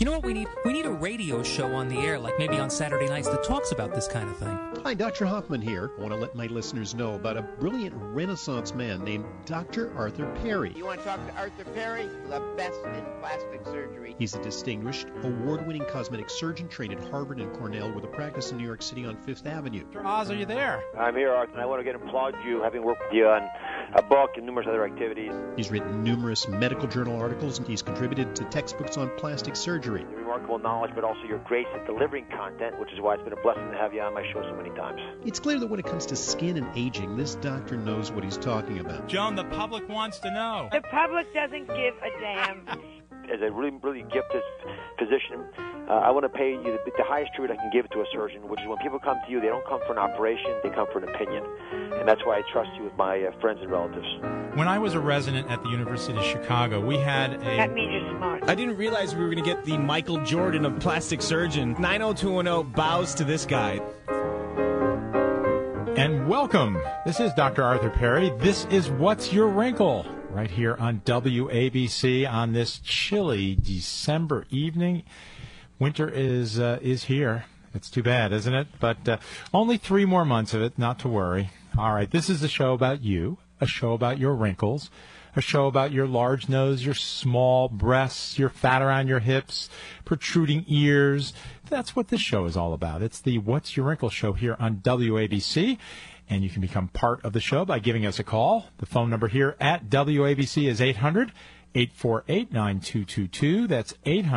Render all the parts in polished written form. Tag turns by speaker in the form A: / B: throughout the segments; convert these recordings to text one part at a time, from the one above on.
A: You know what we need? We need a radio show on the air, like maybe on Saturday nights, that talks about this kind of thing.
B: Hi, Dr. Hoffman here. I want to let my listeners know about a brilliant Renaissance man named Dr. Arthur Perry.
C: You want to talk to Arthur Perry? The best in plastic surgery.
B: He's a distinguished, award-winning cosmetic surgeon trained at Harvard and Cornell with a practice in New York City on Fifth Avenue.
D: Dr. Oz, are you there?
E: I'm here, Arthur, and I want to applaud you, having worked with you on a book and numerous other activities.
B: He's written numerous medical journal articles, and he's contributed to textbooks on plastic surgery.
E: Your remarkable knowledge, but also your grace at delivering content, which is why it's been a blessing to have you on my show so many times.
B: It's clear that when it comes to skin and aging, this doctor knows what he's talking about.
D: Joan, the public wants to know.
F: The public doesn't give a damn.
E: As a really, really gifted physician, I want to pay you the highest tribute I can give to a surgeon, which is when people come to you, they don't come for an operation, they come for an opinion. And that's why I trust you with my friends and relatives.
D: When I was a resident at the University of Chicago, we had a...
F: That means you're smart.
G: I didn't realize we were going to get the Michael Jordan of plastic surgeon. 90210 bows to this guy.
D: And welcome. This is Dr. Arthur Perry. This is What's Your Wrinkle? Right here on WABC on this chilly December evening. Winter is here. It's too bad, isn't it? But only 3 more months of it, not to worry. All right, this is a show about you, a show about your wrinkles, a show about your large nose, your small breasts, your fat around your hips, protruding ears. That's what this show is all about. It's the What's Your Wrinkle show here on WABC. And you can become part of the show by giving us a call. The phone number here at WABC is 800-848-9222. That's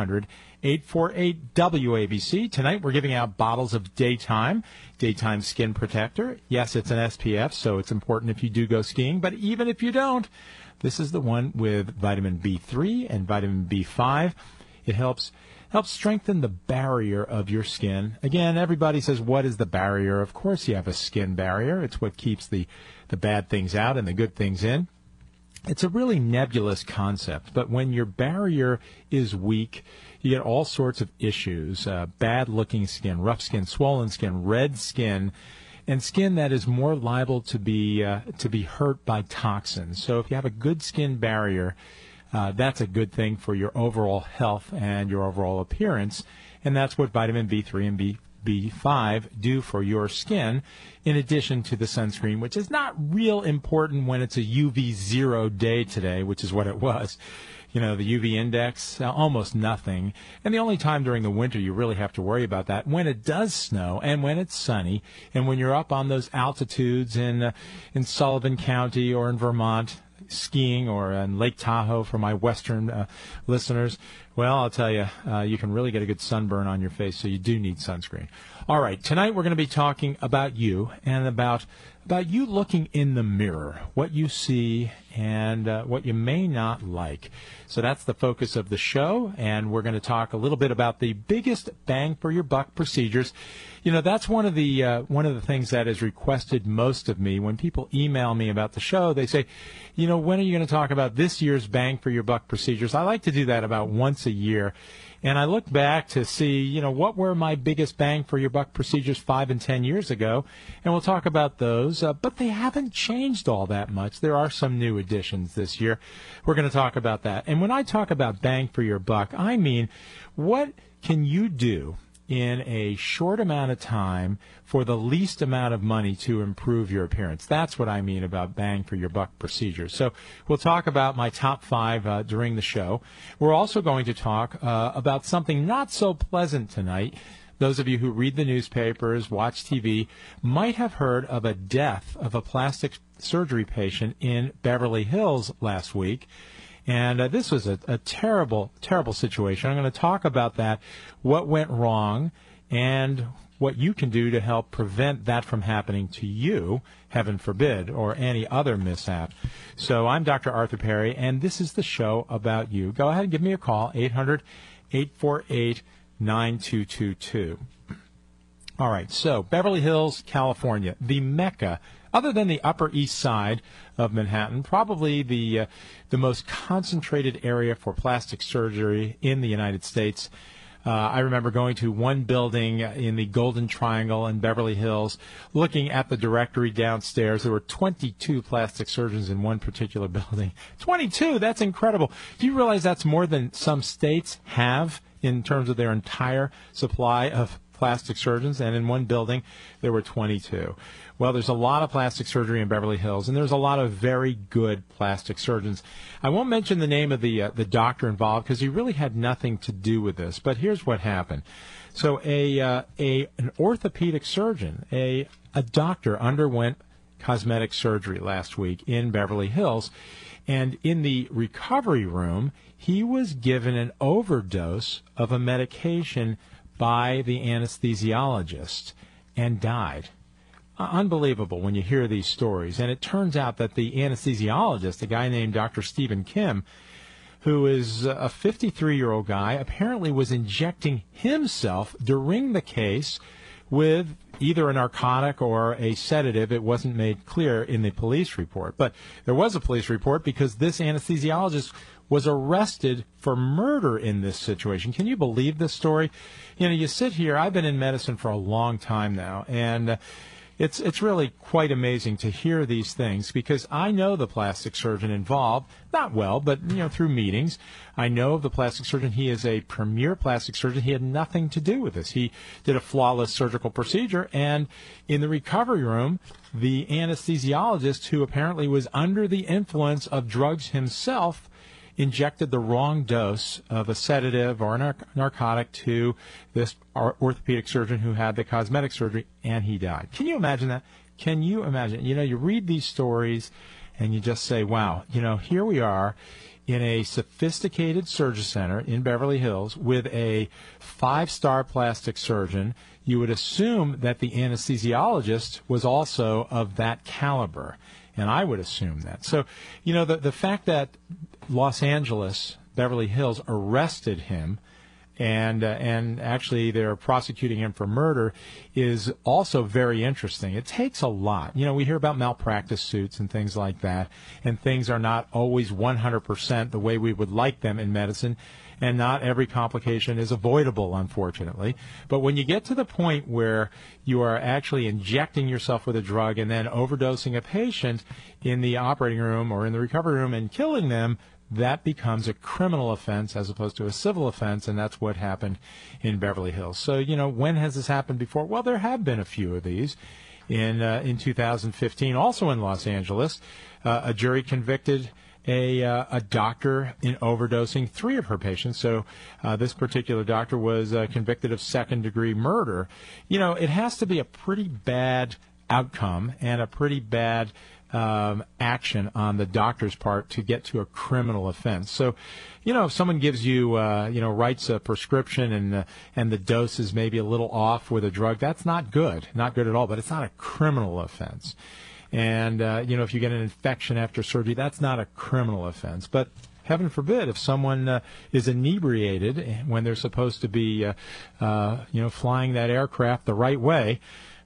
D: 800-848-WABC. Tonight we're giving out bottles of Daytime Skin Protector. Yes, it's an SPF, so it's important if you do go skiing. But even if you don't, this is the one with vitamin B3 and vitamin B5. It helps strengthen the barrier of your skin. Again, everybody says, what is the barrier? Of course you have a skin barrier. It's what keeps the bad things out and the good things in. It's a really nebulous concept, but when your barrier is weak, you get all sorts of issues, bad-looking skin, rough skin, swollen skin, red skin, and skin that is more liable to be hurt by toxins. So if you have a good skin barrier, that's a good thing for your overall health and your overall appearance, and that's what vitamin B3 and B5 do for your skin, in addition to the sunscreen, which is not real important when it's a UV 0 day today, which is what it was. You know, the UV index, almost nothing. And the only time during the winter you really have to worry about that, when it does snow and when it's sunny and when you're up on those altitudes in Sullivan County or in Vermont, skiing, or in Lake Tahoe for my western listeners. Well, I'll tell you, you can really get a good sunburn on your face, so you do need sunscreen. All right, tonight we're going to be talking about you and about you looking in the mirror, what you see and what you may not like. So that's the focus of the show, and we're going to talk a little bit about the biggest bang for your buck procedures. You know, that's one of the things that is requested most of me. When people email me about the show, they say, you know, when are you going to talk about this year's bang for your buck procedures? I like to do that about once a year. And I look back to see, you know, what were my biggest bang for your buck procedures 5 and 10 years ago, and we'll talk about those. But they haven't changed all that much. There are some new additions this year. We're going to talk about that. And when I talk about bang for your buck, I mean, what can you do in a short amount of time for the least amount of money to improve your appearance? That's what I mean about bang for your buck procedures. So we'll talk about my top 5 during the show. We're also going to talk about something not so pleasant tonight. Those of you who read the newspapers, watch TV, might have heard of a death of a plastic surgery patient in Beverly Hills last week. And this was a terrible, terrible situation. I'm going to talk about that, what went wrong, and what you can do to help prevent that from happening to you, heaven forbid, or any other mishap. So I'm Dr. Arthur Perry, and this is the show about you. Go ahead and give me a call, 800-848-9222. All right, so Beverly Hills, California, the Mecca, other than the Upper East Side of Manhattan, probably the most concentrated area for plastic surgery in the United States. I remember going to one building in the Golden Triangle in Beverly Hills, looking at the directory downstairs. There were 22 plastic surgeons in one particular building. 22! That's incredible. Do you realize that's more than some states have in terms of their entire supply of plastic surgeons, and in one building there were 22. Well, there's a lot of plastic surgery in Beverly Hills, and there's a lot of very good plastic surgeons. I won't mention the name of the doctor involved because he really had nothing to do with this, but here's what happened. So an orthopedic surgeon, a doctor, underwent cosmetic surgery last week in Beverly Hills, and in the recovery room, he was given an overdose of a medication by the anesthesiologist and died. Unbelievable when you hear these stories. And it turns out that the anesthesiologist, a guy named Dr. Stephen Kim, who is a 53-year-old guy, apparently was injecting himself during the case with either a narcotic or a sedative. It wasn't made clear in the police report. But there was a police report because this anesthesiologist was arrested for murder in this situation. Can you believe this story? You know, you sit here, I've been in medicine for a long time now, and it's really quite amazing to hear these things because I know the plastic surgeon involved, not well, but, you know, through meetings. I know of the plastic surgeon. He is a premier plastic surgeon. He had nothing to do with this. He did a flawless surgical procedure, and in the recovery room, the anesthesiologist, who apparently was under the influence of drugs himself, injected the wrong dose of a sedative or a narcotic to this orthopedic surgeon who had the cosmetic surgery, and he died. Can you imagine that? Can you imagine? You know, you read these stories, and you just say, wow, you know, here we are in a sophisticated surgery center in Beverly Hills with a 5-star plastic surgeon. You would assume that the anesthesiologist was also of that caliber, and I would assume that. So, you know, the fact that Los Angeles, Beverly Hills, arrested him, and actually they're prosecuting him for murder, is also very interesting. It takes a lot. You know, we hear about malpractice suits and things like that, and things are not always 100% the way we would like them in medicine, and not every complication is avoidable, unfortunately. But when you get to the point where you are actually injecting yourself with a drug and then overdosing a patient in the operating room or in the recovery room and killing them, that becomes a criminal offense as opposed to a civil offense, and that's what happened in Beverly Hills. So, you know, when has this happened before? Well, there have been a few of these. In 2015, also in Los Angeles, a jury convicted a doctor in overdosing 3 of her patients. So this particular doctor was convicted of second-degree murder. You know, it has to be a pretty bad outcome and a pretty bad action on the doctor's part to get to a criminal offense. So, you know, if someone gives you, writes a prescription and the dose is maybe a little off with a drug, that's not good at all, but it's not a criminal offense. And, if you get an infection after surgery, that's not a criminal offense. But heaven forbid, if someone is inebriated when they're supposed to be, flying that aircraft the right way,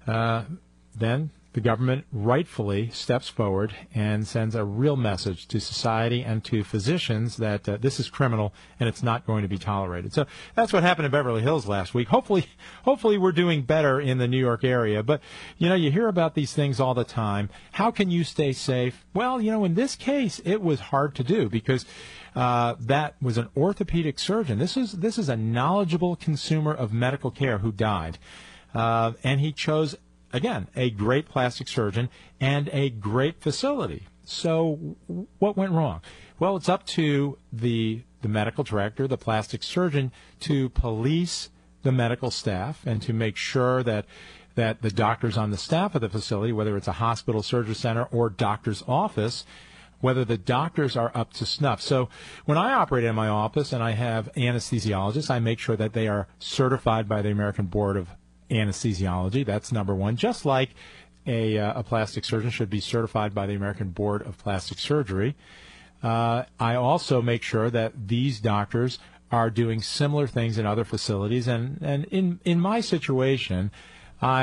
D: then the government rightfully steps forward and sends a real message to society and to physicians that this is criminal and it's not going to be tolerated. So that's what happened in Beverly Hills last week. Hopefully we're doing better in the New York area. But, you hear about these things all the time. How can you stay safe? Well, in this case, it was hard to do because that was an orthopedic surgeon. This is a knowledgeable consumer of medical care who died. And he chose, again, a great plastic surgeon and a great facility. So what went wrong? Well, it's up to the medical director, the plastic surgeon, to police the medical staff and to make sure that the doctors on the staff of the facility, whether it's a hospital, surgery center, or doctor's office, whether the doctors are up to snuff. So when I operate in my office and I have anesthesiologists, I make sure that they are certified by the American Board of Anesthesiology. That's number one. Just like a plastic surgeon should be certified by the American Board of Plastic Surgery. I also make sure that these doctors are doing similar things in other facilities. And in my situation, I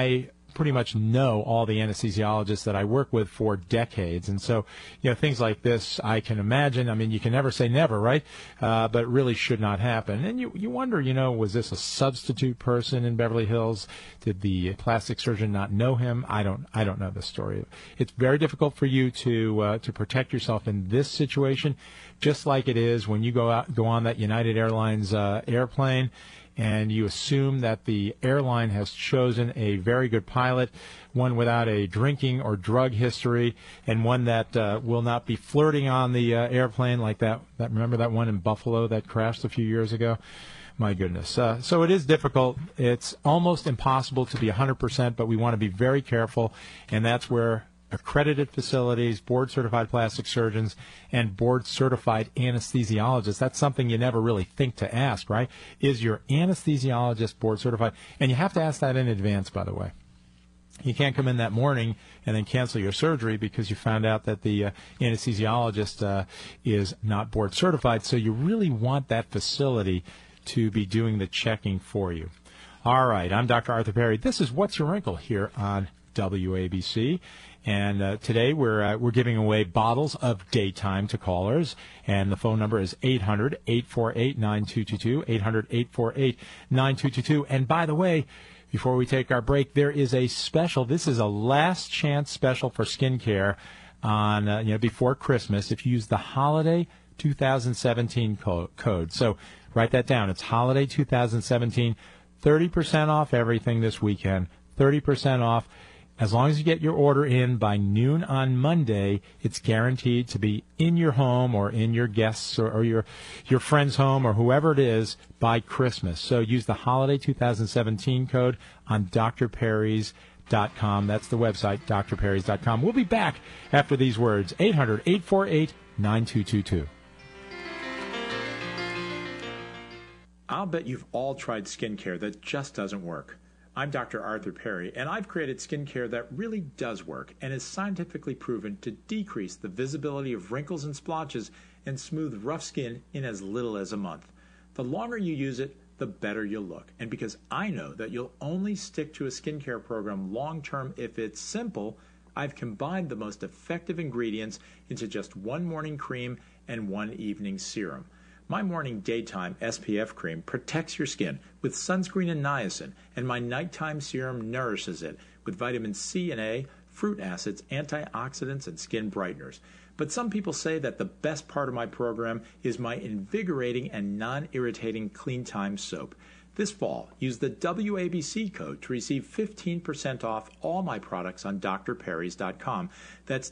D: pretty much know all the anesthesiologists that I work with for decades. And so, things like this, I can imagine. I mean, you can never say never, right? But it really should not happen. And you wonder, was this a substitute person in Beverly Hills? Did the plastic surgeon not know him? I don't know the story. It's very difficult for you to protect yourself in this situation, just like it is when you go on that United Airlines airplane, and you assume that the airline has chosen a very good pilot, one without a drinking or drug history, and one that will not be flirting on the airplane like that. Remember that one in Buffalo that crashed a few years ago? My goodness. So it is difficult. It's almost impossible to be 100%, but we want to be very careful, and that's where accredited facilities, board-certified plastic surgeons, and board-certified anesthesiologists. That's something you never really think to ask, right? Is your anesthesiologist board-certified? And you have to ask that in advance, by the way. You can't come in that morning and then cancel your surgery because you found out that the anesthesiologist is not board-certified. So you really want that facility to be doing the checking for you. All right, I'm Dr. Arthur Perry. This is What's Your Wrinkle here on WABC. And today we're giving away bottles of Daytime to callers, and the phone number is 800-848-9222, 800-848-9222. And by the way, before we take our break, there is a special. This is a last chance special for skincare on before Christmas. If you use the Holiday 2017 code, so write that down. It's Holiday 2017, 30% off everything this weekend, 30% off. As long as you get your order in by noon on Monday, it's guaranteed to be in your home or in your guests or your friend's home or whoever it is by Christmas. So use the Holiday 2017 code on drperrys.com. That's the website, drperrys.com. We'll be back after these words, 800-848-9222. I'll bet you've all tried skincare that just doesn't work. I'm Dr. Arthur Perry, and I've created skincare that really does work and is scientifically proven to decrease the visibility of wrinkles and splotches and smooth rough skin in as little as a month. The longer you use it, the better you'll look. And because I know that you'll only stick to a skincare program long-term if it's simple, I've combined the most effective ingredients into just one morning cream and one evening serum. My Morning Daytime SPF cream protects your skin with sunscreen and niacin, and my nighttime serum nourishes it with vitamin C and A, fruit acids, antioxidants, and skin brighteners. But some people say that the best part of my program is my invigorating and non-irritating Clean Time soap. This fall, use the WABC code to receive 15% off all my products on drperrys.com. That's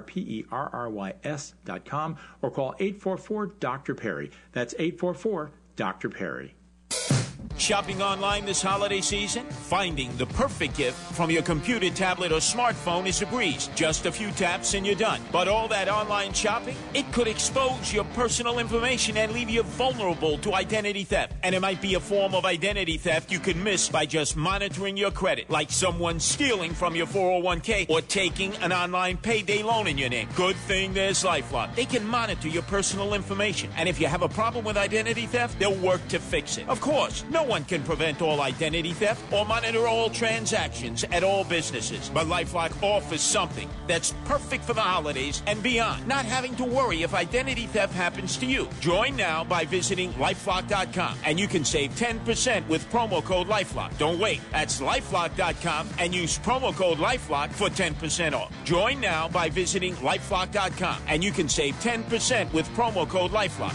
D: DRPERRYS.com, or call 844-DR-PERRY. That's 844-DR-PERRY.
H: Shopping online this holiday season? Finding the perfect gift from your computer, tablet, or smartphone is a breeze. Just a few taps and you're done. But all that online shopping? It could expose your personal information and leave you vulnerable to identity theft. And it might be a form of identity theft you could miss by just monitoring your credit, like someone stealing from your 401k or taking an online payday loan in your name. Good thing there's LifeLock. They can monitor your personal information. And if you have a problem with identity theft, they'll work to fix it. Of course, no one can prevent all identity theft or monitor all transactions at all businesses. But LifeLock offers something that's perfect for the holidays and beyond, not having to worry if identity theft happens to you. Join now by visiting LifeLock.com, and you can save 10% with promo code LifeLock. Don't wait. That's LifeLock.com and use promo code LifeLock for 10% off. Join now by visiting LifeLock.com, and you can save 10% with promo code LifeLock.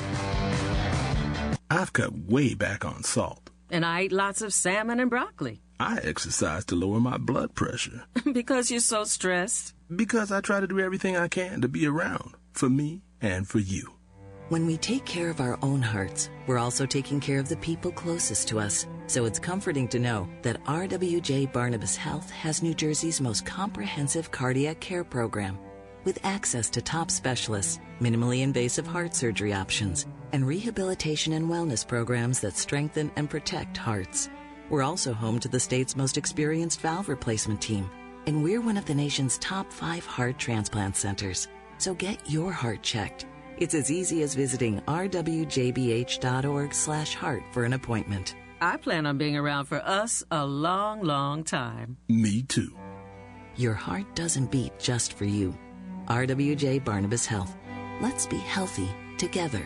I: I've cut way back on salt.
J: And I eat lots of salmon and broccoli.
I: I exercise to lower my blood pressure.
J: Because you're so stressed.
I: Because I try to do everything I can to be around, for me and for you.
K: When we take care of our own hearts, we're also taking care of the people closest to us. So it's comforting to know that RWJ Barnabas Health has New Jersey's most comprehensive cardiac care program, with access to top specialists, minimally invasive heart surgery options, and rehabilitation and wellness programs that strengthen and protect hearts. We're also home to the state's most experienced valve replacement team, and we're one of the nation's top 5 heart transplant centers. So get your heart checked. It's as easy as visiting rwjbh.org/heart for an appointment.
J: I plan on being around for us a long, long time.
I: Me too.
K: Your heart doesn't beat just for you. RWJ Barnabas Health. Let's be healthy together.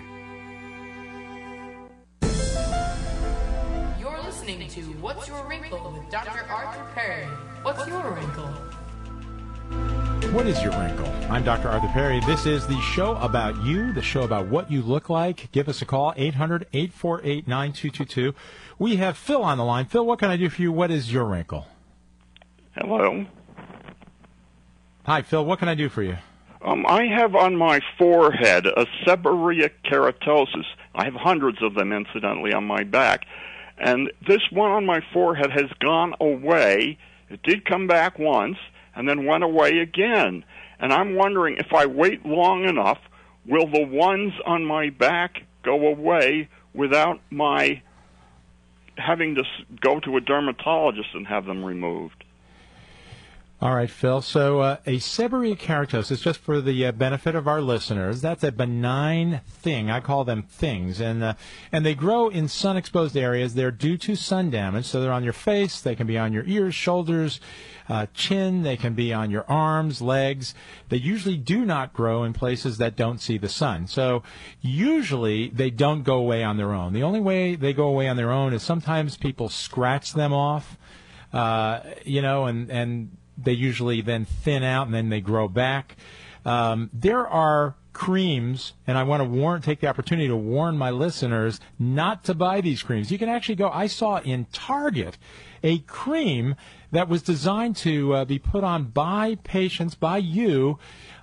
L: You're listening to What's Your Wrinkle with Dr. Arthur Perry. What's your wrinkle?
D: What is your wrinkle? I'm Dr. Arthur Perry. This is the show about you, the show about what you look like. Give us a call, 800-848-9222. We have Phil on the line. Phil, what can I do for you? What is your wrinkle?
M: Hello.
D: Hi, Phil. What can I do for you?
M: I have on my forehead a seborrheic keratosis. I have hundreds of them, incidentally, on my back. And this one on my forehead has gone away. It did come back once, and then went away again. And I'm wondering, if I wait long enough, will the ones on my back go away without my having to go to a dermatologist and have them removed?
D: All right, Phil. So a seborrheic keratosis, just for the benefit of our listeners, that's a benign thing. I call them things. And they grow in sun-exposed areas. They're due to sun damage. So they're on your face. They can be on your ears, shoulders, chin. They can be on your arms, legs. They usually do not grow in places that don't see the sun. So usually they don't go away on their own. The only way they go away on their own is sometimes people scratch them off, and they usually then thin out and then they grow back. There are creams, and I want to take the opportunity to warn my listeners not to buy these creams. You can actually go, I saw in Target a cream that was designed to be put on by patients, by you,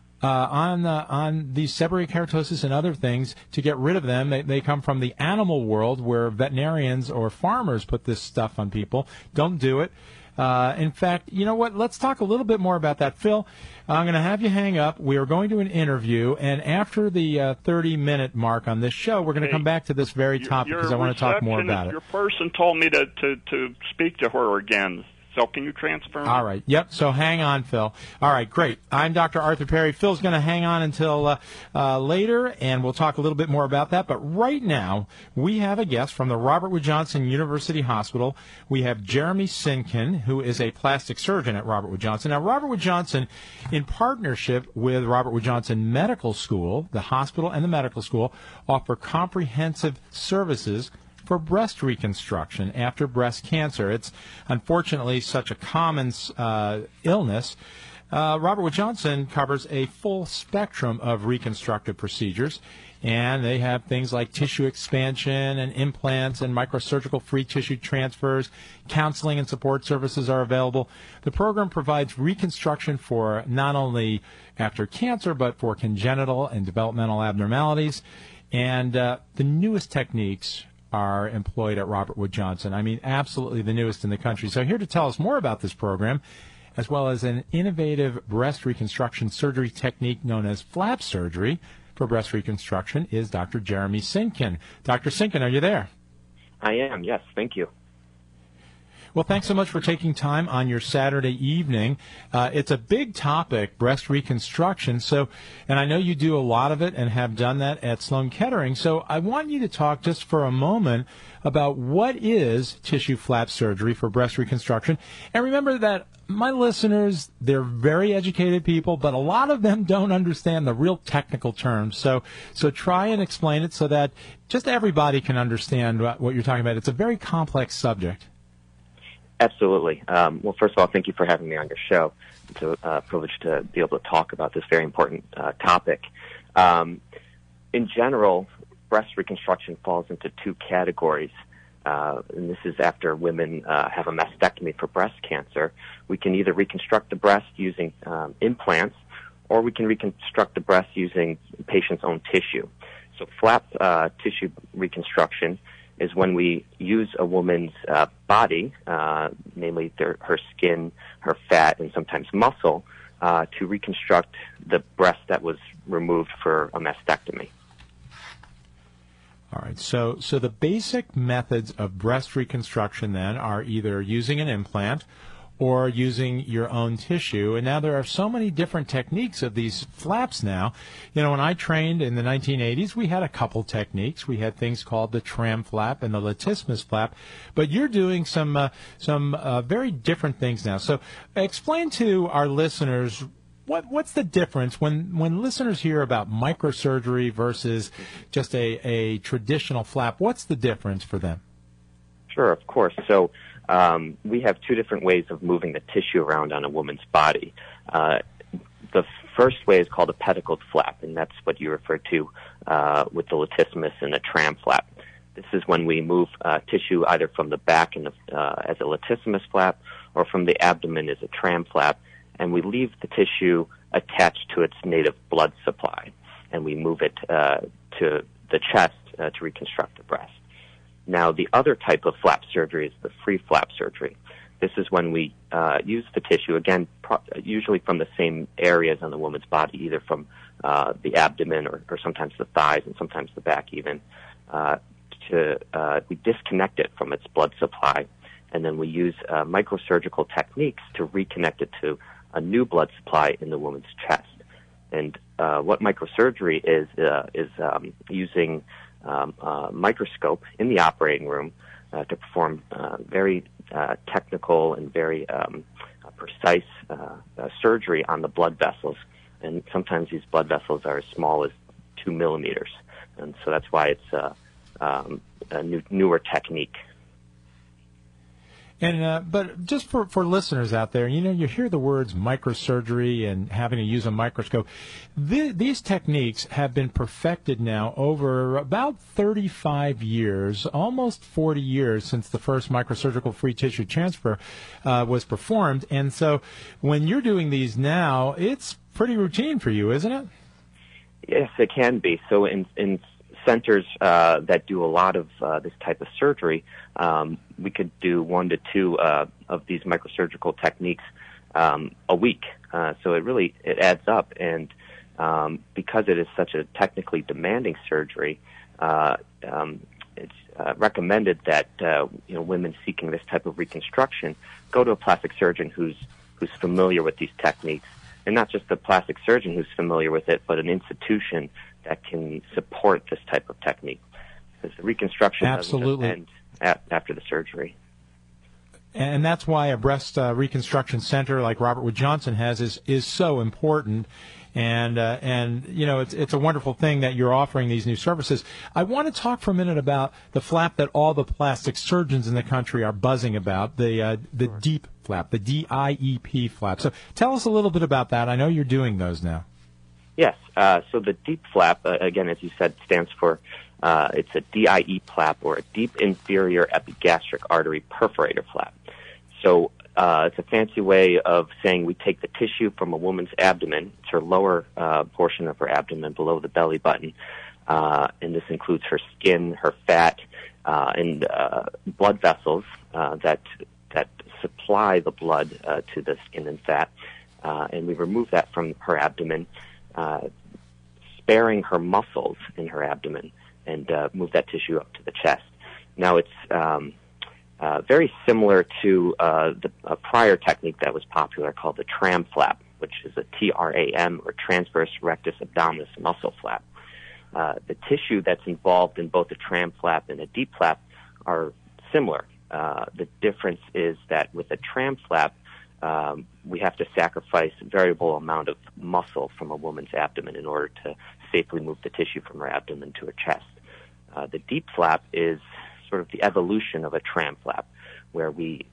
D: on the seborrheic keratosis and other things to get rid of them. They come from the animal world where veterinarians or farmers put this stuff on people. Don't do it. In fact, you know what? Let's talk a little bit more about that. Phil, I'm going to have you hang up. We are going to an interview, and after the 30-minute mark on this show, we're going to come back to this very topic because I want to talk more about it.
M: Your person told me to speak to her again. So can you transfer me?
D: All right. Yep. So hang on, Phil. All right. Great. I'm Dr. Arthur Perry. Phil's going to hang on until later, and we'll talk a little bit more about that. But right now, we have a guest from the Robert Wood Johnson University Hospital. We have Jeremy Sinkin, who is a plastic surgeon at Robert Wood Johnson. Now, Robert Wood Johnson, in partnership with Robert Wood Johnson Medical School, the hospital and the medical school, offer comprehensive services for breast reconstruction after breast cancer. It's unfortunately such a common illness. Robert Wood Johnson covers a full spectrum of reconstructive procedures, and they have things like tissue expansion and implants and microsurgical free tissue transfers. Counseling and support services are available. The program provides reconstruction for not only after cancer, but for congenital and developmental abnormalities. And the newest techniques are employed at Robert Wood Johnson. I mean, absolutely the newest in the country. So here to tell us more about this program, as well as an innovative breast reconstruction surgery technique known as flap surgery for breast reconstruction, is Dr. Jeremy Sinkin. Dr. Sinkin, are you there?
N: I am, yes. Thank you.
D: Well, thanks so much for taking time on your Saturday evening. It's a big topic, breast reconstruction. So, and I know you do a lot of it and have done that at Sloan Kettering. So I want you to talk just for a moment about what is tissue flap surgery for breast reconstruction. And remember that my listeners, they're very educated people, but a lot of them don't understand the real technical terms. So try and explain it so that just everybody can understand what you're talking about. It's a very complex subject.
N: Absolutely. Well, first of all, thank you for having me on your show. It's a privilege to be able to talk about this very important topic. In general, breast reconstruction falls into two categories. And this is after women have a mastectomy for breast cancer. We can either reconstruct the breast using implants, or we can reconstruct the breast using the patient's own tissue. So flap tissue reconstruction is when we use a woman's body, namely her skin, her fat, and sometimes muscle, to reconstruct the breast that was removed for a mastectomy.
D: All right. So the basic methods of breast reconstruction then are either using an implant or using your own tissue. And now there are so many different techniques of these flaps now. You know, when I trained in the 1980s, we had a couple techniques. We had things called the tram flap and the latissimus flap, but you're doing some very different things now. So explain to our listeners what's the difference when listeners hear about microsurgery versus just a traditional flap. What's the difference for them?
N: Sure, of course. So we have two different ways of moving the tissue around on a woman's body. The first way is called a pedicled flap, and that's what you referred to with the latissimus and the tram flap. This is when we move tissue either from the back as a latissimus flap or from the abdomen as a tram flap, and we leave the tissue attached to its native blood supply, and we move it to the chest to reconstruct the breast. Now, the other type of flap surgery is the free flap surgery. This is when we use the tissue, again, usually from the same areas on the woman's body, either from the abdomen or sometimes the thighs and sometimes the back even. We disconnect it from its blood supply, and then we use microsurgical techniques to reconnect it to a new blood supply in the woman's chest. And what microsurgery is using a microscope in the operating room to perform very technical and very precise surgery on the blood vessels. And sometimes these blood vessels are as small as 2 millimeters. And so that's why it's a newer technique.
D: And but just for listeners out there, you know, you hear the words microsurgery and having to use a microscope. These techniques have been perfected now over about 35 years, almost 40 years since the first microsurgical free tissue transfer was performed. And so when you're doing these now, it's pretty routine for you, isn't it?
N: Yes, it can be. So in centers that do a lot of this type of surgery, we could do 1 to 2 of these microsurgical techniques a week. So it adds up, and because it is such a technically demanding surgery, it's recommended that women seeking this type of reconstruction go to a plastic surgeon who's familiar with these techniques, and not just the plastic surgeon who's familiar with it, but an institution that can support this type of technique. Because the reconstruction doesn't just end after the surgery.
D: And that's why a breast reconstruction center like Robert Wood Johnson has is so important. And you know, it's a wonderful thing that you're offering these new services. I want to talk for a minute about the flap that all the plastic surgeons in the country are buzzing about, the DIEP flap, the DIEP flap. So tell us a little bit about that. I know you're doing those now.
N: Yes. So the DIEP flap, again, as you said, stands for it's a DIE flap, or a deep inferior epigastric artery perforator flap. So it's a fancy way of saying we take the tissue from a woman's abdomen, it's her lower portion of her abdomen below the belly button, and this includes her skin, her fat, and blood vessels that supply the blood to the skin and fat, and we remove that from her abdomen, sparing her muscles in her abdomen, and move that tissue up to the chest. Now, it's very similar to a prior technique that was popular called the tram flap, which is a TRAM, or transverse rectus abdominis muscle flap. The tissue that's involved in both a tram flap and a DIEP flap are similar. The difference is that with a tram flap, we have to sacrifice a variable amount of muscle from a woman's abdomen in order to safely move the tissue from her abdomen to her chest. The DIEP flap is sort of the evolution of a tram flap, where we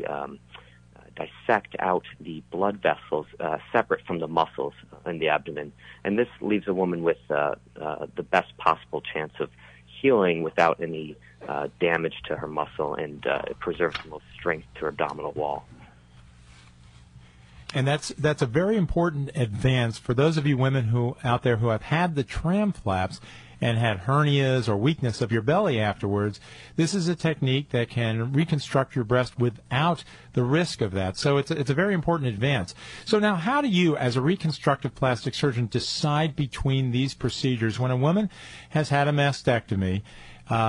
N: dissect out the blood vessels separate from the muscles in the abdomen, and this leaves a woman with the best possible chance of healing without any damage to her muscle, and it preserves the most strength to her abdominal wall.
D: And that's a very important advance for those of you women out there who have had the tram flaps and had hernias or weakness of your belly afterwards. This is a technique that can reconstruct your breast without the risk of that. So it's a very important advance. So now, how do you, as a reconstructive plastic surgeon, decide between these procedures when a woman has had a mastectomy?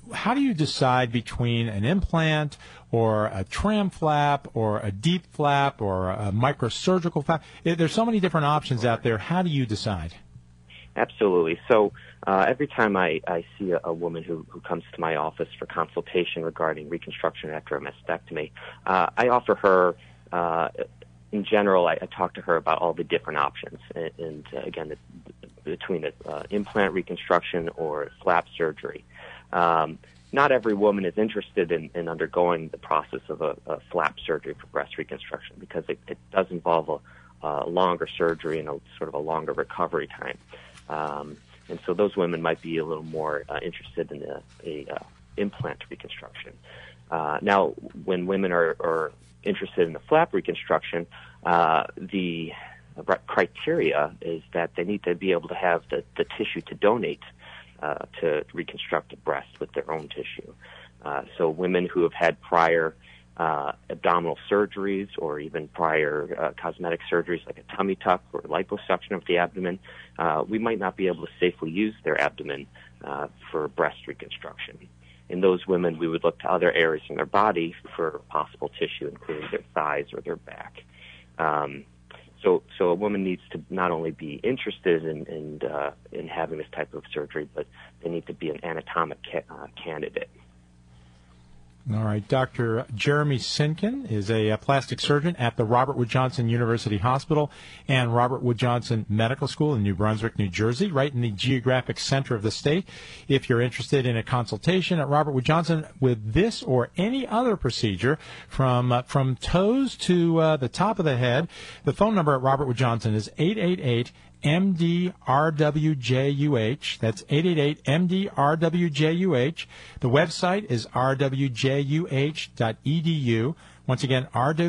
D: how do you decide between an implant or a tram flap or a deep flap or a microsurgical flap? There's so many different options out there. How do you decide?
N: Absolutely. So every time I see a woman who comes to my office for consultation regarding reconstruction after a mastectomy, I offer her, in general, I talk to her about all the different options. And again, between the implant reconstruction or flap surgery. Not every woman is interested in undergoing the process of a flap surgery for breast reconstruction because it does involve a longer surgery and a sort of a longer recovery time. And so those women might be a little more interested in a implant reconstruction. Now, when women are interested in the flap reconstruction, the criteria is that they need to be able to have the tissue to donate to reconstruct the breast with their own tissue. So women who have had prior abdominal surgeries or even prior cosmetic surgeries like a tummy tuck or liposuction of the abdomen, we might not be able to safely use their abdomen for breast reconstruction. In those women, we would look to other areas in their body for possible tissue, including their thighs or their back. So a woman needs to not only be interested in having this type of surgery, but they need to be an anatomic candidate.
D: All right. Dr. Jeremy Sinkin is a plastic surgeon at the Robert Wood Johnson University Hospital and Robert Wood Johnson Medical School in New Brunswick, New Jersey, right in the geographic center of the state. If you're interested in a consultation at Robert Wood Johnson with this or any other procedure from toes to the top of the head, the phone number at Robert Wood Johnson is 888 MD-RWJUH. That's 888-MD-RWJUH. The website is rwjuh.edu. Once again,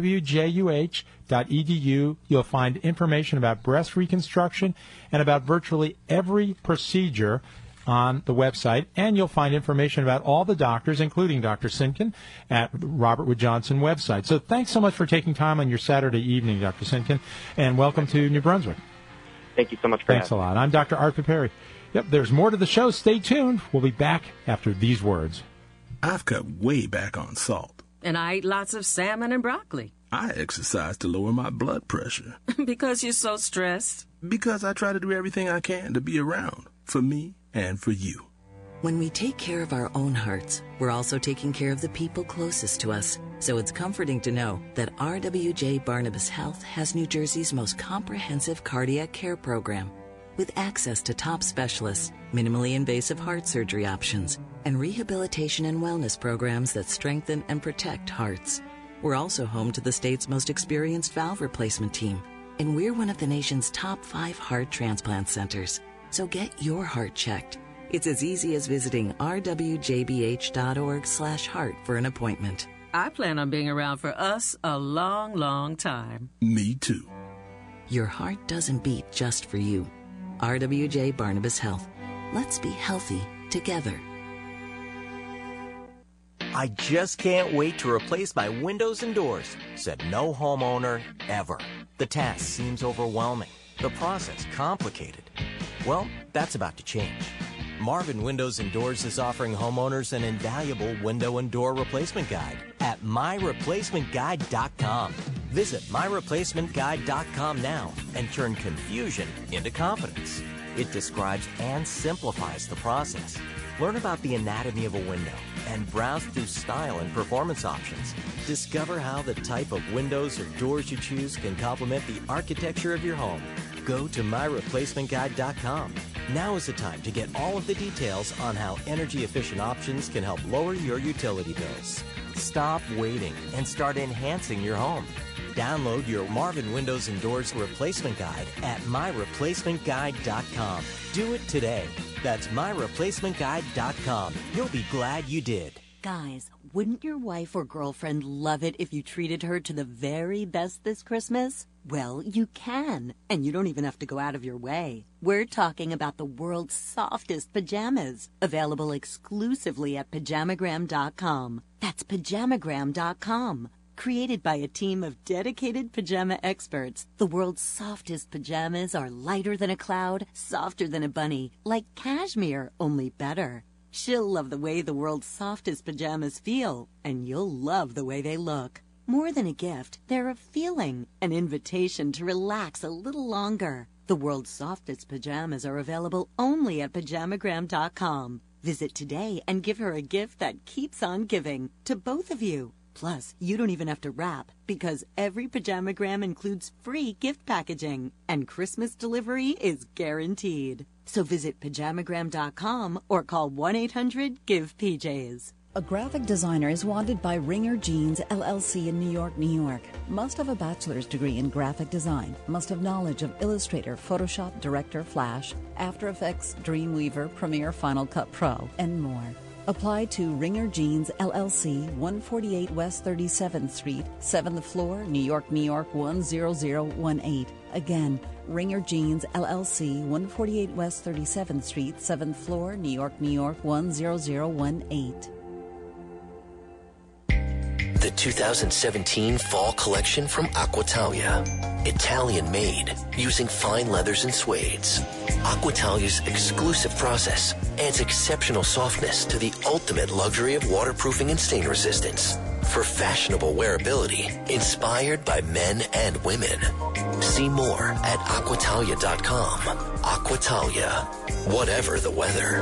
D: rwjuh.edu. You'll find information about breast reconstruction and about virtually every procedure on the website, and you'll find information about all the doctors, including Dr. Sinkin, at Robert Wood Johnson website. So thanks so much for taking time on your Saturday evening, Dr. Sinkin, and welcome to New Brunswick.
N: Thank you so much for
D: Thanks a lot. I'm Dr. Arthur Perry. Yep, there's more to the show. Stay tuned. We'll be back after these words.
I: I've cut way back on salt.
J: And I eat lots of salmon and broccoli.
I: I exercise to lower my blood pressure.
J: Because you're so stressed.
I: Because I try to do everything I can to be around for me and for you.
K: When we take care of our own hearts, we're also taking care of the people closest to us. So it's comforting to know that RWJ Barnabas Health has New Jersey's most comprehensive cardiac care program, with access to top specialists, minimally invasive heart surgery options, and rehabilitation and wellness programs that strengthen and protect hearts. We're also home to the state's most experienced valve replacement team, and we're one of the nation's top 5 heart transplant centers. So get your heart checked. It's as easy as visiting rwjbh.org/heart for an appointment.
J: I plan on being around for us a long, long time.
I: Me too.
K: Your heart doesn't beat just for you. RWJ Barnabas Health. Let's be healthy together.
O: I just can't wait to replace my windows and doors, said no homeowner ever. The task seems overwhelming, the process complicated. Well, that's about to change. Marvin Windows and Doors is offering homeowners an invaluable window and door replacement guide at myreplacementguide.com. Visit myreplacementguide.com now and turn confusion into confidence. It describes and simplifies the process. Learn about the anatomy of a window and browse through style and performance options. Discover how the type of windows or doors you choose can complement the architecture of your home. Go to myreplacementguide.com. Now is the time to get all of the details on how energy-efficient options can help lower your utility bills. Stop waiting and start enhancing your home. Download your Marvin Windows and Doors replacement guide at myreplacementguide.com. Do it today. That's myreplacementguide.com. You'll be glad you did.
P: Guys, wouldn't your wife or girlfriend love it if you treated her to the very best this Christmas? Well, you can, and you don't even have to go out of your way. We're talking about the world's softest pajamas, available exclusively at Pajamagram.com. That's Pajamagram.com. Created by a team of dedicated pajama experts, the world's softest pajamas are lighter than a cloud, softer than a bunny, like cashmere, only better. She'll love the way the world's softest pajamas feel, and you'll love the way they look. More than a gift, they're a feeling, an invitation to relax a little longer. The world's softest pajamas are available only at Pajamagram.com. Visit today and give her a gift that keeps on giving, to both of you. Plus, you don't even have to wrap, because every Pajamagram includes free gift packaging, and Christmas delivery is guaranteed. So visit Pajamagram.com or call 1-800-GIVE-PJs.
Q: A graphic designer is wanted by Ringer Jeans, LLC in New York, New York. Must have a bachelor's degree in graphic design. Must have knowledge of Illustrator, Photoshop, Director, Flash, After Effects, Dreamweaver, Premiere, Final Cut Pro, and more. Apply to Ringer Jeans, LLC, 148 West 37th Street, 7th floor, New York, New York, 10018. Again, Ringer Jeans, LLC, 148 West 37th Street, 7th floor, New York, New York, 10018.
R: The 2017 Fall Collection from Aquitalia. Italian made, using fine leathers and suedes. Aquitalia's exclusive process adds exceptional softness to the ultimate luxury of waterproofing and stain resistance. For fashionable wearability, inspired by men and women. See more at Aquitalia.com. Aquitalia, whatever the weather.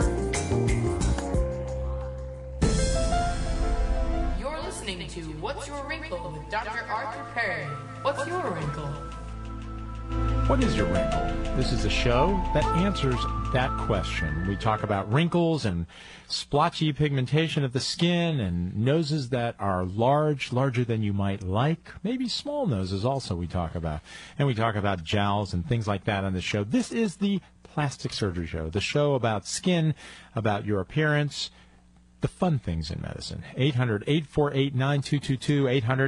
L: Listening to What's Your Wrinkle with Dr. Arthur Perry. What's your wrinkle?
D: What is your wrinkle? This is a show that answers that question. We talk about wrinkles and splotchy pigmentation of the skin and noses that are larger than you might like. Maybe small noses also we talk about. And we talk about jowls and things like that on the show. This is the Plastic Surgery Show, the show about skin, about your appearance, the fun things in medicine. 800-848-9222,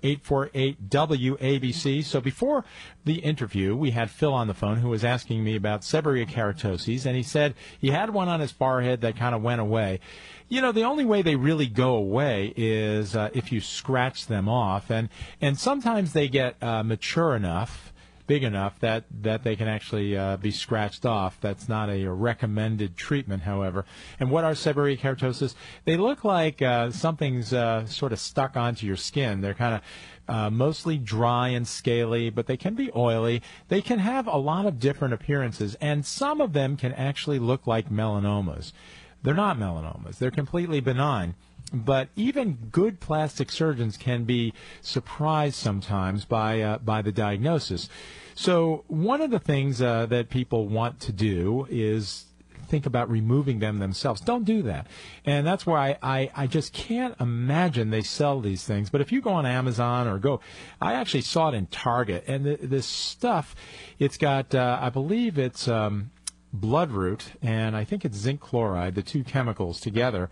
D: 800-848-WABC. So before the interview, we had Phil on the phone who was asking me about seborrheic keratoses, and he said he had one on his forehead that kind of went away. You know, the only way they really go away is if you scratch them off, and sometimes they get mature enough, big enough that they can actually be scratched off. That's not a recommended treatment, however. And what are seborrheic keratoses? They look like something's sort of stuck onto your skin. They're kind of mostly dry and scaly, but they can be oily. They can have a lot of different appearances, and some of them can actually look like melanomas. They're not melanomas. They're completely benign. But even good plastic surgeons can be surprised sometimes by the diagnosis. So one of the things that people want to do is think about removing them themselves. Don't do that. And that's why I just can't imagine they sell these things. But if you go on Amazon or I actually saw it in Target. And this stuff, it's got, I believe it's bloodroot, and I think it's zinc chloride, the two chemicals together.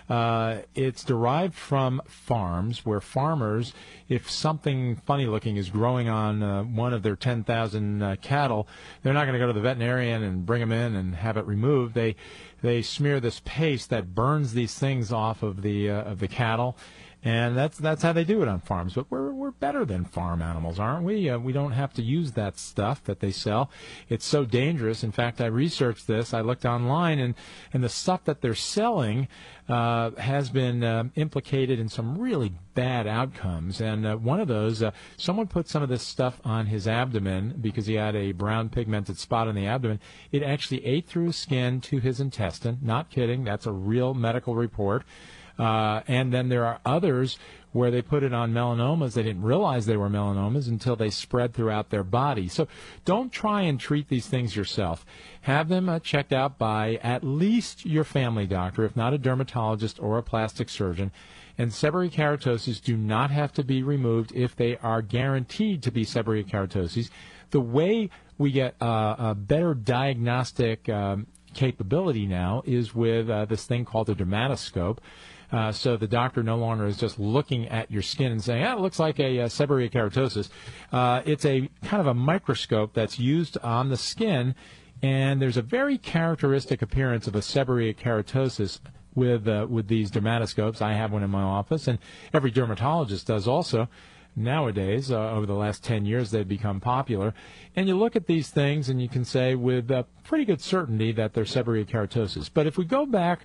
D: It's derived from farms where farmers, if something funny looking is growing on one of their 10,000 cattle, they're not going to go to the veterinarian and bring them in and have it removed. They smear this paste that burns these things off of the cattle. And that's how they do it on farms. But we're better than farm animals, aren't we? We don't have to use that stuff that they sell. It's so dangerous. In fact, I researched this. I looked online, and the stuff that they're selling has been implicated in some really bad outcomes. And one of those, someone put some of this stuff on his abdomen because he had a brown pigmented spot on the abdomen. It actually ate through his skin to his intestine. Not kidding. That's a real medical report. And then there are others where they put it on melanomas. They didn't realize they were melanomas until they spread throughout their body. So don't try and treat these things yourself. Have them checked out by at least your family doctor, if not a dermatologist or a plastic surgeon. And seborrheic keratoses do not have to be removed if they are guaranteed to be seborrheic keratoses. The way we get a better diagnostic capability now is with this thing called a dermatoscope. So the doctor no longer is just looking at your skin and saying, it looks like a seborrheic keratosis. It's a kind of a microscope that's used on the skin, and there's a very characteristic appearance of a seborrheic keratosis with these dermatoscopes. I have one in my office, and every dermatologist does also. Nowadays, over the last 10 years, they've become popular. And you look at these things, and you can say with pretty good certainty that they're seborrheic keratosis. But if we go back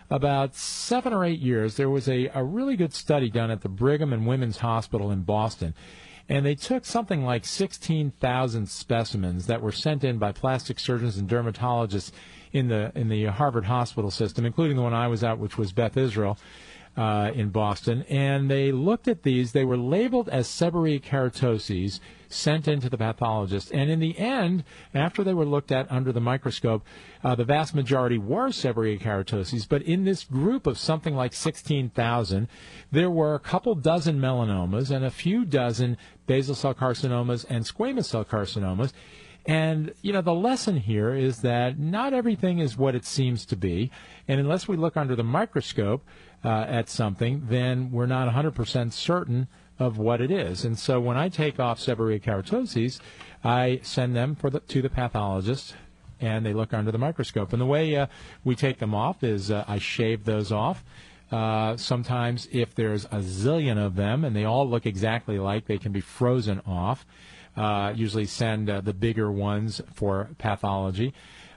D: about 7 or 8 years, there was a really good study done at the Brigham and Women's Hospital in Boston. And they took something like 16,000 specimens that were sent in by plastic surgeons and dermatologists in the Harvard hospital system, including the one I was at, which was Beth Israel in Boston. And they looked at these. They were labeled as seborrheic keratoses, sent into the pathologist. And in the end, after they were looked at under the microscope, the vast majority were seborrheic keratoses. But in this group of something like 16,000, there were a couple dozen melanomas and a few dozen basal cell carcinomas and squamous cell carcinomas. And, the lesson here is that not everything is what it seems to be. And unless we look under the microscope at something, then we're not 100% certain of what it is. And so when I take off seborrheic keratoses, I send them to the pathologist, and they look under the microscope. And the way we take them off is I shave those off. Sometimes if there's a zillion of them and they all look exactly alike, they can be frozen off. Usually send the bigger ones for pathology.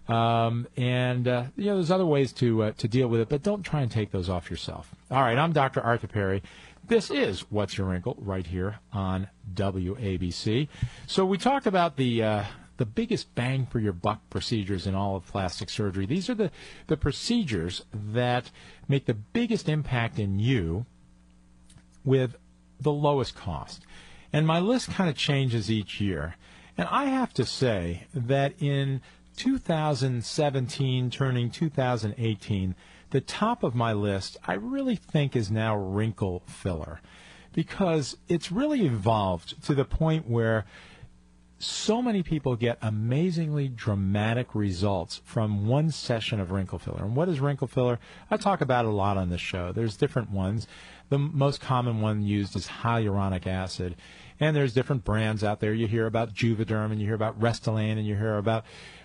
D: There's other ways to deal with it, but don't try and take those off yourself. All right, I'm Dr. Arthur Perry. This is What's Your Wrinkle right here on WABC. So we talked about the biggest bang for your buck procedures in all of plastic surgery. These are the procedures that make the biggest impact in you with the lowest cost. And my list kind of changes each year. And I have to say that in 2017 turning 2018, the top of my list I really think is now wrinkle filler, because it's really evolved to the point where so many people get amazingly dramatic results from one session of wrinkle filler. And what is wrinkle filler? I talk about it a lot on this show. There's different ones. The most common one used is hyaluronic acid. And there's different brands out there. You hear about Juvederm, and you hear about Restylane, and you hear about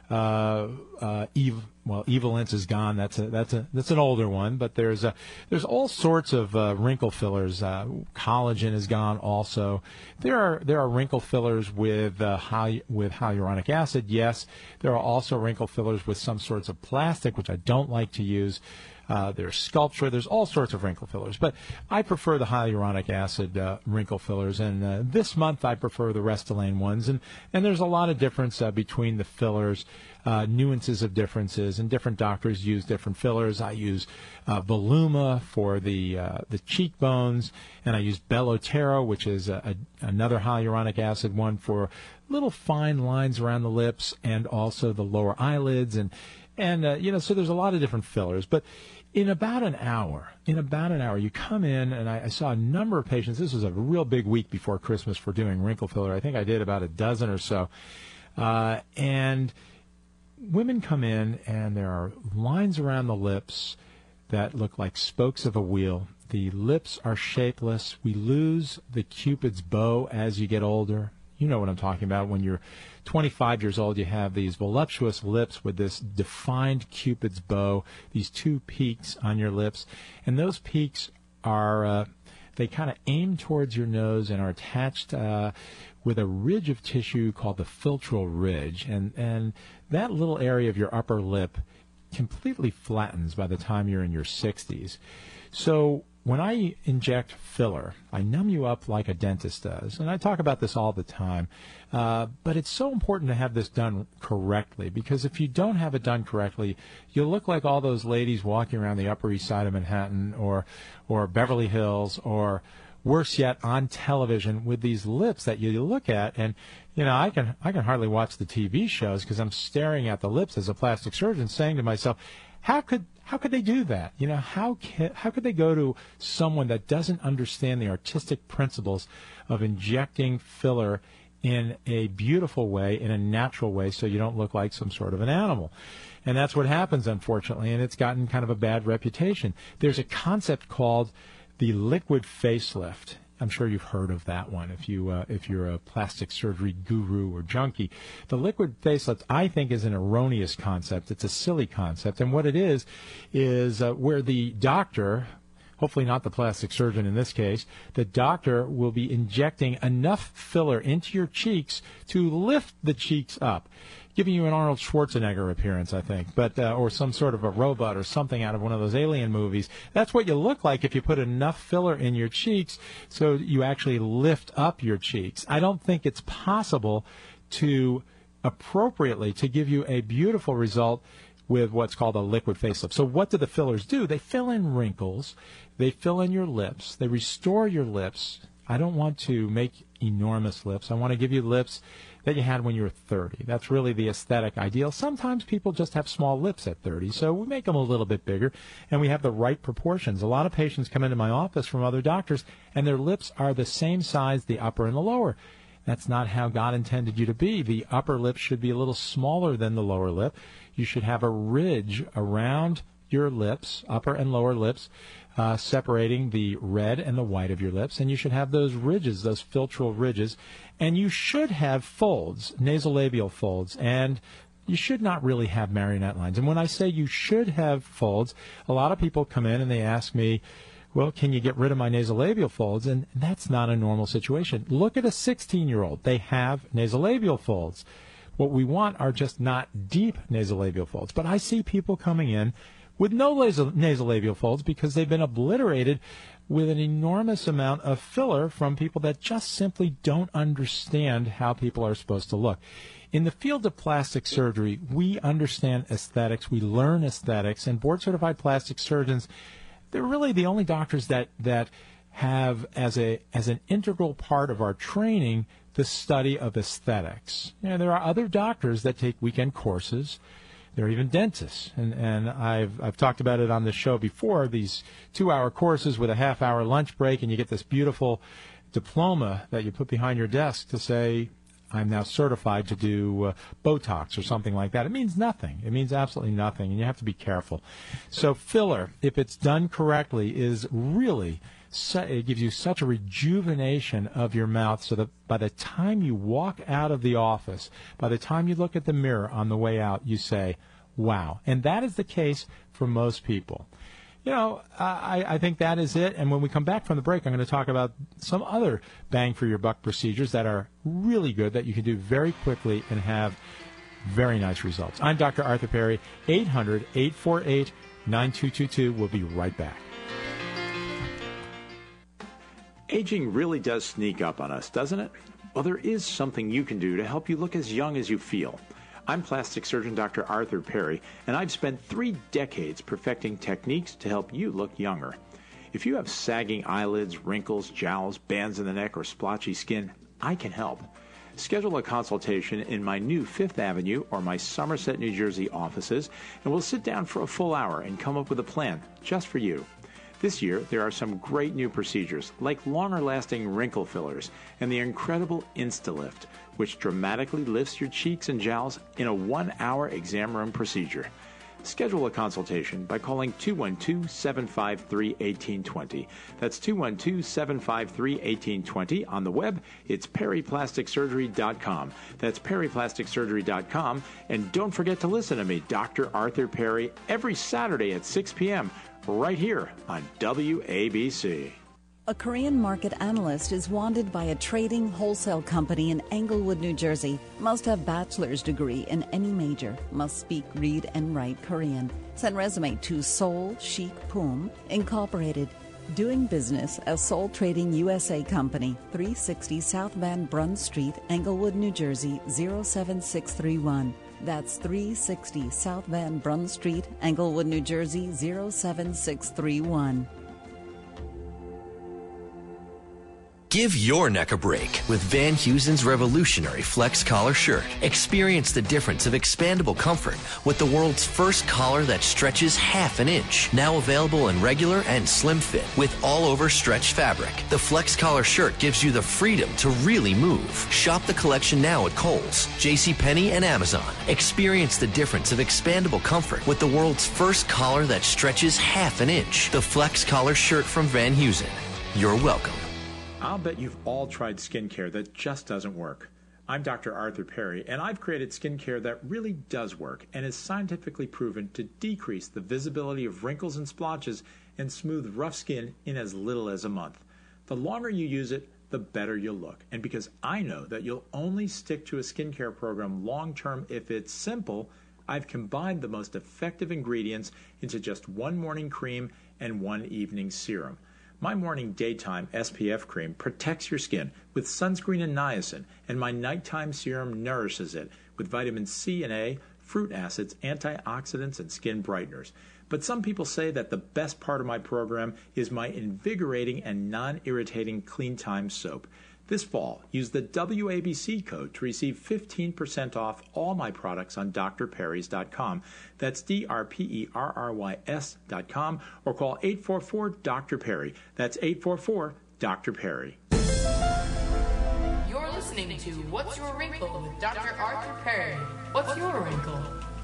D: Evolence is gone. That's an older one, but there's all sorts of wrinkle fillers. Collagen is gone also. There are wrinkle fillers with hyaluronic acid. Yes, there are also wrinkle fillers with some sorts of plastic, which I don't like to use. There's Sculptra. There's all sorts of wrinkle fillers, but I prefer the hyaluronic acid wrinkle fillers, and this month I prefer the Restylane ones. And there's a lot of difference between the fillers, nuances of differences, and different doctors use different fillers. I use Voluma for the cheekbones, and I use Bellotero, which is another hyaluronic acid one for little fine lines around the lips and also the lower eyelids, so there's a lot of different fillers. But in about an hour, you come in, and I saw a number of patients. This was a real big week before Christmas for doing wrinkle filler. I think I did about a dozen or so. And women come in, and there are lines around the lips that look like spokes of a wheel. The lips are shapeless. We lose the Cupid's bow as you get older. You know what I'm talking about. When you're 25 years old, you have these voluptuous lips with this defined Cupid's bow, these two peaks on your lips. And those peaks are, they kind of aim towards your nose and are attached with a ridge of tissue called the philtral ridge. And that little area of your upper lip completely flattens by the time you're in your 60s. So when I inject filler, I numb you up like a dentist does. And I talk about this all the time. But it's so important to have this done correctly, because if you don't have it done correctly, you'll look like all those ladies walking around the Upper East Side of Manhattan or Beverly Hills, or worse yet, on television with these lips that you look at. And, I can hardly watch the TV shows because I'm staring at the lips as a plastic surgeon, saying to myself, how could they do that? How could they go to someone that doesn't understand the artistic principles of injecting filler in a beautiful way, in a natural way, so you don't look like some sort of an animal? And that's what happens, unfortunately, and it's gotten kind of a bad reputation. There's a concept called the liquid facelift. I'm sure you've heard of that one if you're a plastic surgery guru or junkie. The liquid facelift, I think, is an erroneous concept. It's a silly concept. And what it is where the doctor, hopefully not the plastic surgeon in this case, the doctor will be injecting enough filler into your cheeks to lift the cheeks up. giving you an Arnold Schwarzenegger appearance, I think, but or some sort of a robot or something out of one of those alien movies. That's what you look like if you put enough filler in your cheeks so you actually lift up your cheeks. I don't think it's possible to appropriately to give you a beautiful result with what's called a liquid facelift. So what do the fillers do? They fill in wrinkles, they fill in your lips, they restore your lips. I don't want to make enormous lips. I want to give you lips that you had when you were 30. That's really the aesthetic ideal. Sometimes people just have small lips at 30, so we make them a little bit bigger, and we have the right proportions. A lot of patients come into my office from other doctors, and their lips are the same size, the upper and the lower. That's not how God intended you to be. The upper lip should be a little smaller than the lower lip. You should have a ridge around your lips, upper and lower lips, separating the red and the white of your lips, and you should have those ridges, those filtral ridges, and you should have folds, nasolabial folds, and you should not really have marionette lines. And when I say you should have folds, a lot of people come in and they ask me, well, can you get rid of my nasolabial folds? And that's not a normal situation. Look at a 16-year-old. They have nasolabial folds. What we want are just not deep nasolabial folds. But I see people coming in with no nasolabial folds because they've been obliterated with an enormous amount of filler from people that just simply don't understand how people are supposed to look. In the field of plastic surgery, we understand aesthetics, we learn aesthetics, and board-certified plastic surgeons, they're really the only doctors that have as an integral part of our training the study of aesthetics. You know, there are other doctors that take weekend courses. There are even dentists, and I've talked about it on this show before, these 2-hour courses with a half-hour lunch break, and you get this beautiful diploma that you put behind your desk to say, I'm now certified to do Botox or something like that. It means nothing. It means absolutely nothing, and you have to be careful. So filler, if it's done correctly, is really, it gives you such a rejuvenation of your mouth so that by the time you walk out of the office, by the time you look at the mirror on the way out, you say, wow. And that is the case for most people. You know, I think that is it. And when we come back from the break, I'm going to talk about some other bang-for-your-buck procedures that are really good that you can do very quickly and have very nice results. I'm Dr. Arthur Perry, 800-848-9222. We'll be right back.
S: Aging really does sneak up on us, doesn't it? Well, there is something you can do to help you look as young as you feel. I'm plastic surgeon Dr. Arthur Perry, and I've spent 3 decades perfecting techniques to help you look younger. If you have sagging eyelids, wrinkles, jowls, bands in the neck, or splotchy skin, I can help. Schedule a consultation in my new 5th Avenue or my Somerset, New Jersey offices, and we'll sit down for a full hour and come up with a plan just for you. This year, there are some great new procedures, like longer-lasting wrinkle fillers and the incredible InstaLift, which dramatically lifts your cheeks and jowls in a 1-hour exam room procedure. Schedule a consultation by calling 212-753-1820. That's 212-753-1820. On the web, it's perryplasticsurgery.com. That's perryplasticsurgery.com. And don't forget to listen to me, Dr. Arthur Perry, every Saturday at 6 p.m., right here on WABC.
Q: A Korean market analyst is wanted by a trading wholesale company in Englewood, New Jersey. Must have bachelor's degree in any major. Must speak, read, and write Korean. Send resume to Seoul Chic Poom Incorporated. Doing business as Seoul Trading USA Company, 360 South Van Bruns Street, Englewood, New Jersey, 07631. That's 360 South Van Bruns Street, Englewood, New Jersey, 07631.
R: Give your neck a break with Van Heusen's revolutionary Flex Collar shirt. Experience the difference of expandable comfort with the world's first collar that stretches ½ an inch. Now available in regular and slim fit with all-over stretch fabric. The Flex Collar shirt gives you the freedom to really move. Shop the collection now at Kohl's, JCPenney, and Amazon. Experience the difference of expandable comfort with the world's first collar that stretches ½ an inch. The Flex Collar shirt from Van Heusen. You're welcome.
S: I'll bet you've all tried skincare that just doesn't work. I'm Dr. Arthur Perry, and I've created skincare that really does work and is scientifically proven to decrease the visibility of wrinkles and splotches and smooth rough skin in as little as a month. The longer you use it, the the better you'll look. And because I know that you'll only stick to a skincare program long-term if it's simple, I've combined the most effective ingredients into just one morning cream and one evening serum. My morning daytime SPF cream protects your skin with sunscreen and niacin, and my nighttime serum nourishes it with vitamin C and A, fruit acids, antioxidants, and skin brighteners. But some people say that the best part of my program is my invigorating and non-irritating Clean Time soap. This fall, use the WABC code to receive 15% off all my products on drperrys.com. That's DRPERRYS.com, or call 844-DR-PERRY. That's 844-DR-PERRY.
L: You're listening to What's Your Wrinkle with Dr. Arthur Perry. What's your wrinkle?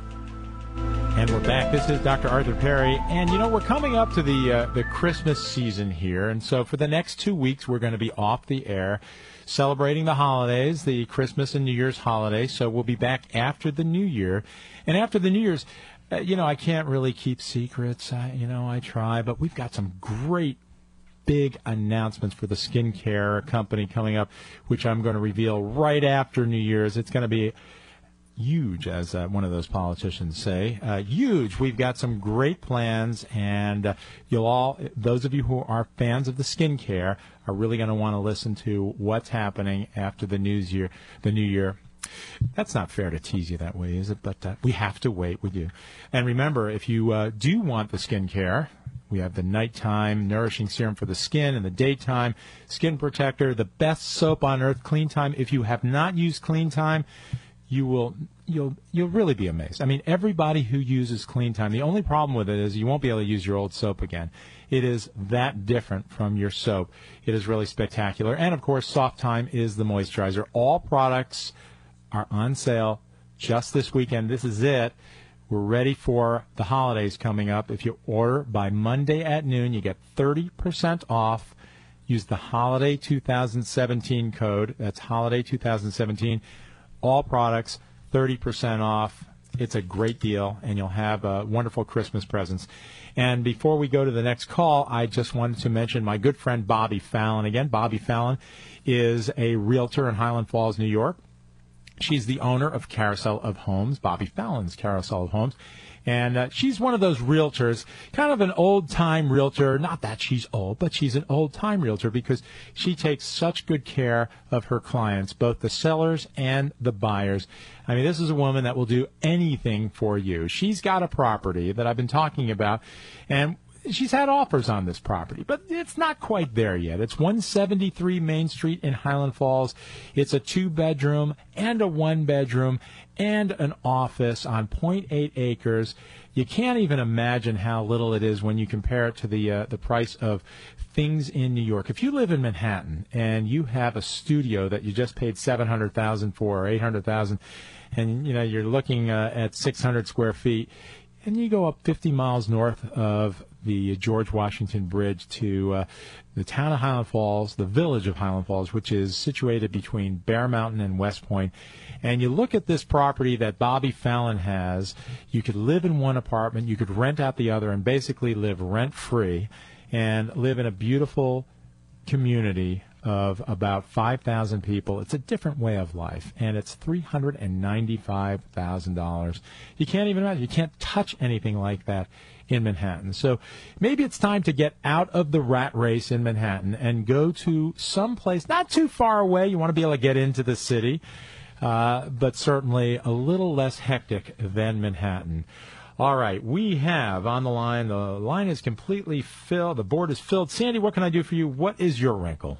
D: And we're back. This is Dr. Arthur Perry. And, you know, we're coming up to the Christmas season here. And so for the next 2 weeks, we're going to be off the air celebrating the holidays, the Christmas and New Year's holidays. So we'll be back after the New Year. And after the New Year's, you know, I can't really keep secrets. I try. But we've got some great big announcements for the skincare company coming up, which I'm going to reveal right after New Year's. It's going to be huge, as one of those politicians say. Huge. We've got some great plans, and those of you who are fans of the skincare are really going to want to listen to what's happening after the New Year. That's not fair to tease you that way, is it? But we have to wait with you. And remember, if you do want the skincare, we have the nighttime nourishing serum for the skin and the daytime skin protector, the best soap on earth, Clean Time. If you have not used Clean Time, you'll really be amazed. I mean, everybody who uses Clean Time, the only problem with it is you won't be able to use your old soap again. It is that different from your soap. It is really spectacular. And, of course, Soft Time is the moisturizer. All products are on sale just this weekend. This is it. We're ready for the holidays coming up. If you order by Monday at noon, you get 30% off. Use the Holiday 2017 code. That's Holiday 2017. All products, 30% off. It's a great deal, and you'll have wonderful Christmas presents. And before we go to the next call, I just wanted to mention my good friend Bobby Fallon again. Bobby Fallon is a realtor in Highland Falls, New York. She's the owner of Carousel of Homes, Bobby Fallon's Carousel of Homes. And she's one of those realtors, kind of an old-time realtor. Not that she's old, but she's an old-time realtor because she takes such good care of her clients, both the sellers and the buyers. I mean, this is a woman that will do anything for you. She's got a property that I've been talking about, and she's had offers on this property, but it's not quite there yet. It's 173 Main Street in Highland Falls. It's a 2-bedroom and a 1-bedroom and an office on 0.8 acres. You can't even imagine how little it is when you compare it to the price of things in New York. If you live in Manhattan and you have a studio that you just paid $700,000 for or $800,000, and you're looking at 600 square feet, and you go up 50 miles north of the George Washington Bridge to the town of Highland Falls, the village of Highland Falls, which is situated between Bear Mountain and West Point. And you look at this property that Bobby Fallon has. You could live in one apartment, you could rent out the other, and basically live rent-free and live in a beautiful community of about 5,000 people. It's a different way of life, and it's $395,000. You can't even imagine. You can't touch anything like that in Manhattan. So maybe it's time to get out of the rat race in Manhattan and go to some place not too far away. You want to be able to get into the city, but certainly a little less hectic than Manhattan. All right, we have on the line is completely filled. The board is filled. Sandy, what can I do for you? What is your wrinkle?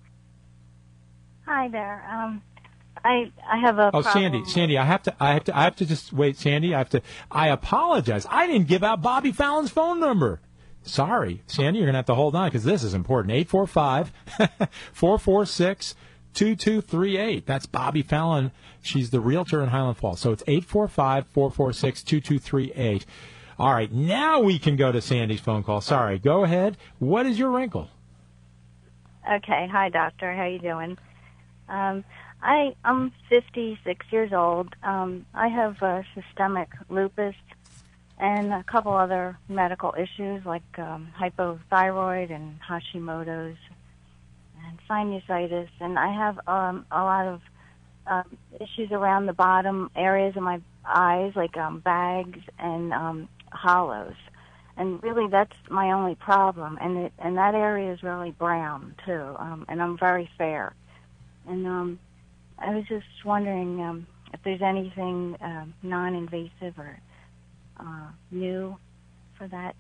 T: Hi there. I have a problem.
D: Sandy, I have to just wait. Sandy, I apologize. I didn't give out Bobby Fallon's phone number. Sorry, Sandy, you're gonna have to hold on because this is important. 845-446-2238. That's Bobby Fallon. She's the realtor in Highland Falls. So it's 845-446-2238. All right, now we can go to Sandy's phone call. Sorry, go ahead. What is your wrinkle?
T: Okay. Hi, doctor. How you doing? I'm 56 years old. I have systemic lupus and a couple other medical issues like hypothyroid and Hashimoto's. and sinusitis, and I have a lot of issues around the bottom areas of my eyes, like bags and hollows. And really, that's my only problem. And that area is really brown too. And I'm very fair. And I was just wondering if there's anything non-invasive or new for that.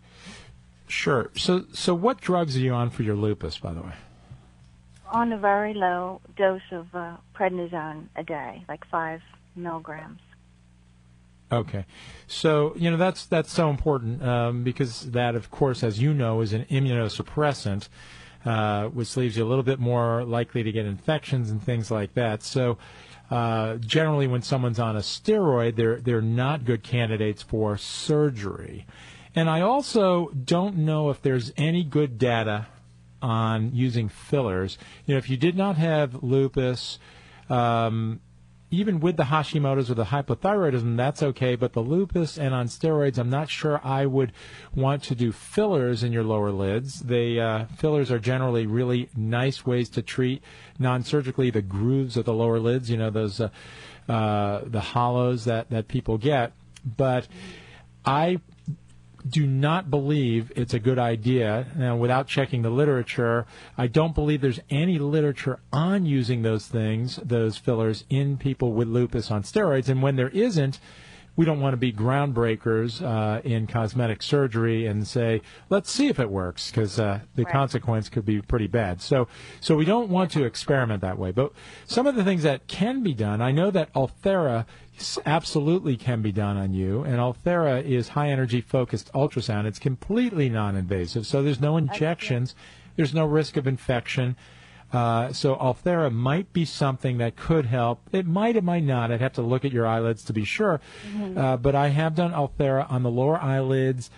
D: Sure. So what drugs are you on for your lupus, by the way?
T: On a very low dose of prednisone a day, like 5 milligrams.
D: Okay. So, that's so important because that, of course, as you know, is an immunosuppressant, which leaves you a little bit more likely to get infections and things like that. So generally when someone's on a steroid, they're not good candidates for surgery. And I also don't know if there's any good data on using fillers. If you did not have lupus, even with the Hashimoto's or the hypothyroidism, that's okay. But the lupus and on steroids, I'm not sure I would want to do fillers in your lower lids. Fillers are generally really nice ways to treat non-surgically the grooves of the lower lids, those the hollows that people get. But I do not believe it's a good idea. Now, without checking the literature, I don't believe there's any literature on using those fillers, in people with lupus on steroids. And when there isn't, we don't want to be groundbreakers in cosmetic surgery and say, let's see if it works, because the consequence could be pretty bad. So we don't want to experiment that way. But some of the things that can be done, I know that Ulthera absolutely can be done on you, and Ulthera is high-energy focused ultrasound. It's completely non-invasive, so there's no injections, there's no risk of infection. So Ulthera might be something that could help. It might not. I'd have to look at your eyelids to be sure. But I have done Ulthera on the lower eyelids.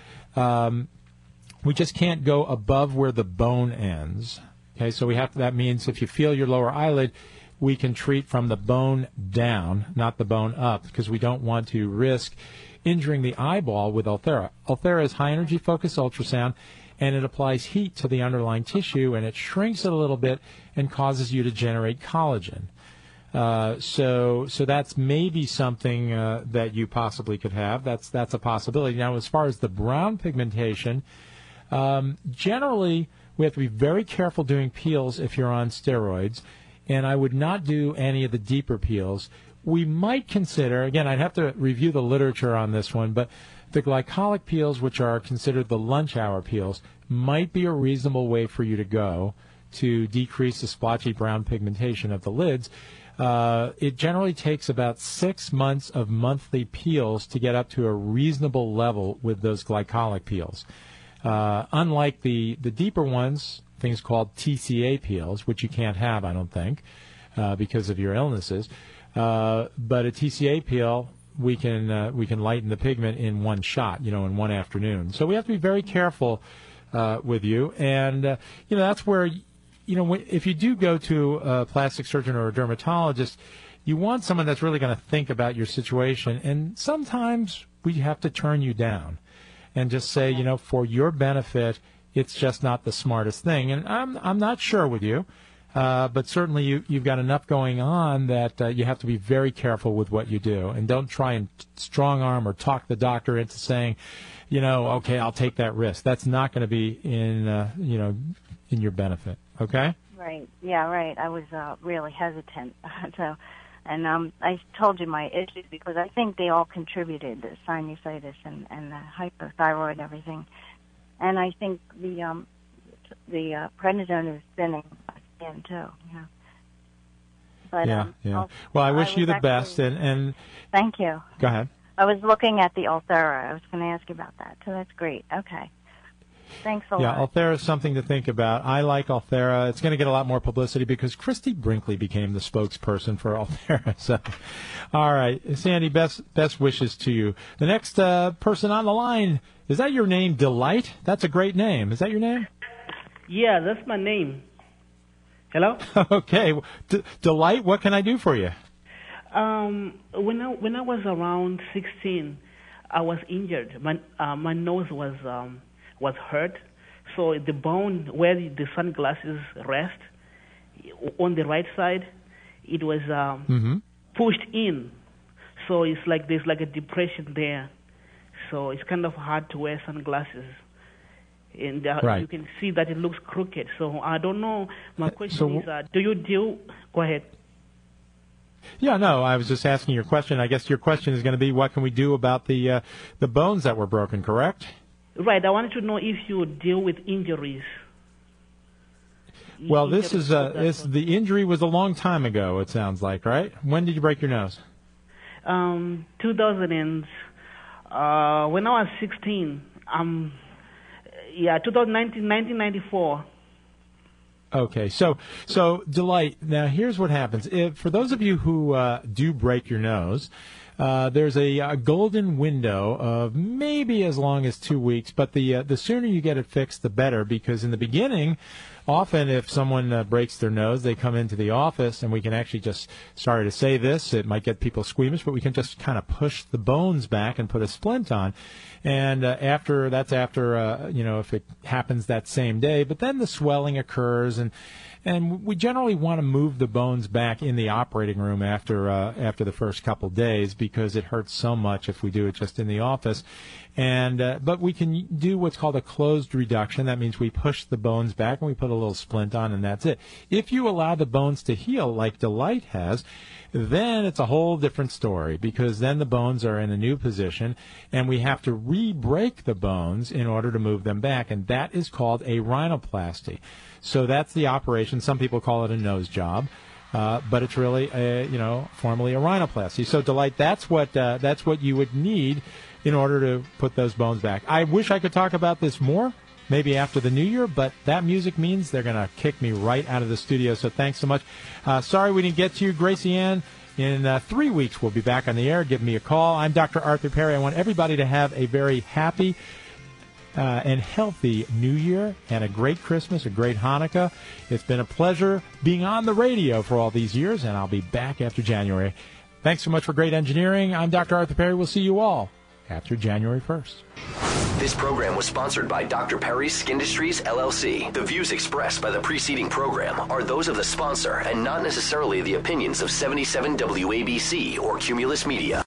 D: We just can't go above where the bone ends. Okay, so that means if you feel your lower eyelid, we can treat from the bone down, not the bone up, because we don't want to risk injuring the eyeball with Ulthera. Ulthera is high-energy focused ultrasound, and it applies heat to the underlying tissue, and it shrinks it a little bit and causes you to generate collagen. So that's maybe something that you possibly could have. That's a possibility. Now, as far as the brown pigmentation, generally we have to be very careful doing peels if you're on steroids, and I would not do any of the deeper peels. We might consider, again, I'd have to review the literature on this one, but the glycolic peels, which are considered the lunch hour peels, might be a reasonable way for you to go to decrease the splotchy brown pigmentation of the lids. It generally takes about 6 months of monthly peels to get up to a reasonable level with those glycolic peels. Unlike the deeper ones, things called TCA peels, which you can't have, I don't think, because of your illnesses. But a TCA peel, we can lighten the pigment in one shot, in one afternoon. So we have to be very careful with you, and that's where, if you do go to a plastic surgeon or a dermatologist, you want someone that's really going to think about your situation. And sometimes we have to turn you down and just say, for your benefit, it's just not the smartest thing. And I'm not sure with you. But certainly you've got enough going on that you have to be very careful with what you do. And don't try and strong-arm or talk the doctor into saying, okay, I'll take that risk. That's not going to be in your benefit, okay?
T: Right. Yeah, right. I was really hesitant. And I told you my issues because I think they all contributed, the sinusitis and the hypothyroid and everything. And I think the prednisone is thinning in too, But,
D: yeah. Well, I wish you the best, and
T: thank you.
D: Go ahead.
T: I was looking at the Ulthera. I was going to ask you about that, so that's great. Okay. Thanks a lot.
D: Yeah, Ulthera is something to think about. I like Ulthera. It's going to get a lot more publicity because Christy Brinkley became the spokesperson for Ulthera. So, all right, Sandy, best wishes to you. The next person on the line, is that your name, Delight? That's a great name. Is that your name?
U: Yeah, that's my name. Hello?
D: Okay. Delight, what can I do for you?
U: When I was around 16, I was injured. My nose was hurt, so the bone where the sunglasses rest on the right side, it was pushed in. So it's like there's like a depression there. So it's kind of hard to wear sunglasses. And you can see that it looks crooked. So I don't know. My question is, do you deal... Go ahead.
D: Yeah, no, I was just asking your question. I guess your question is going to be, what can we do about the bones that were broken, correct?
U: Right. I wanted to know if you deal with injuries.
D: Well, this is the injury was a long time ago, it sounds like, right? When did you break your nose?
U: 2000 when I was 16. 1994.
D: Okay, so Delight, now here's what happens. For those of you who do break your nose, there's a golden window of maybe as long as 2 weeks, but the sooner you get it fixed, the better, because in the beginning, often if someone breaks their nose, they come into the office, and we can actually just, sorry to say this, it might get people squeamish, but we can just kind of push the bones back and put a splint on. And after if it happens that same day, but then the swelling occurs, and we generally want to move the bones back in the operating room after the first couple days, because it hurts so much if we do it just in the office. And but we can do what's called a closed reduction. That means we push the bones back and we put a little splint on, and that's it. If you allow the bones to heal like Delight has, then it's a whole different story, because then the bones are in a new position, and we have to re-break the bones in order to move them back, and that is called a rhinoplasty. So that's the operation. Some people call it a nose job, but it's really, formally a rhinoplasty. So, Delight, that's what you would need in order to put those bones back. I wish I could talk about this more, maybe after the new year, but that music means they're going to kick me right out of the studio, so thanks so much. Sorry we didn't get to you, Gracie Ann. In 3 weeks, we'll be back on the air. Give me a call. I'm Dr. Arthur Perry. I want everybody to have a very happy and healthy New Year and a great Christmas, a great Hanukkah. It's been a pleasure being on the radio for all these years, and I'll be back after January. Thanks so much for great engineering. I'm Dr. Arthur Perry. We'll see you all after January 1st.
R: This program was sponsored by Dr. Perry's Skin Industries, LLC. The views expressed by the preceding program are those of the sponsor and not necessarily the opinions of 77 WABC or Cumulus Media.